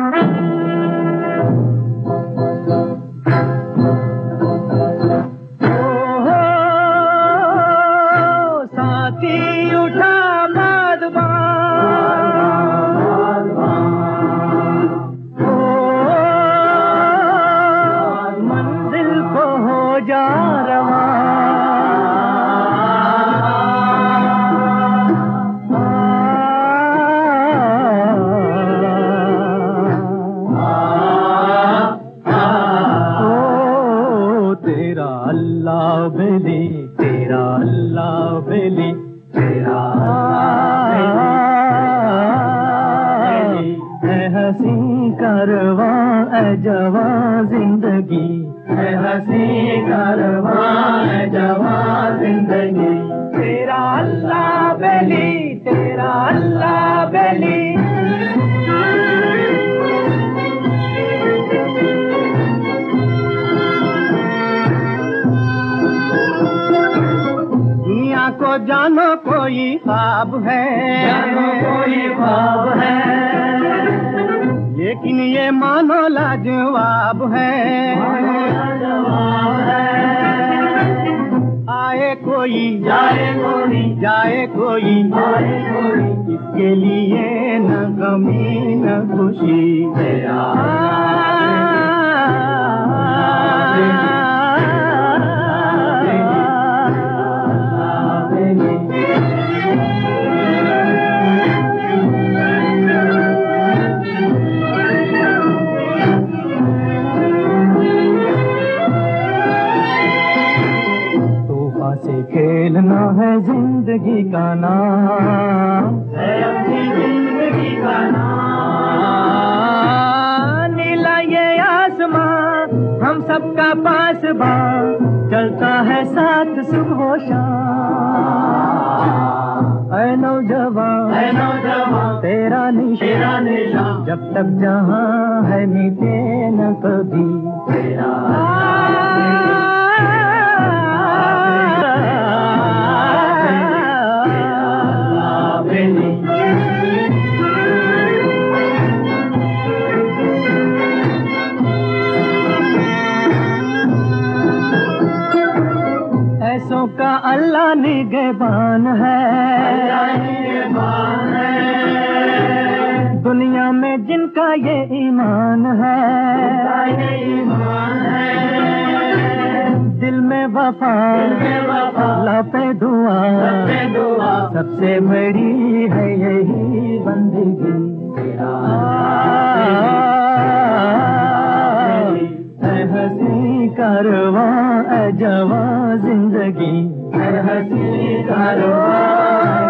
तेरा अल्लाह बेली तेरा है हसी कारवां है जवां जिंदगी है हसी कारवां है जवां जिंदगी तेरा अल्लाह बेली तेरा अल्लाह बेली को जानो कोई ख्वाब है जानो कोई ख्वाब है लेकिन ये मानो लाजवाब है आए कोई जाए कोई जाए कोई आए कोई इसके लिए न गमी न खुशी तेरा खेलना है जिंदगी का नाम है अपनी जिंदगी का नाम नीला ये आसमां हम सबका पासबां चलता है साथ सुबह शाम ऐ नौजवान तेरा निशान जब तक जहां है मिटे न कभी तेरा ऐसों का अल्लाह निगहबान है दुनिया में जिनका ये ईमान है दिल में वफा लापे दुआ सबसे बड़ी है यही बंदगी हसी कारवां जवां जिंदगी हसी कारवां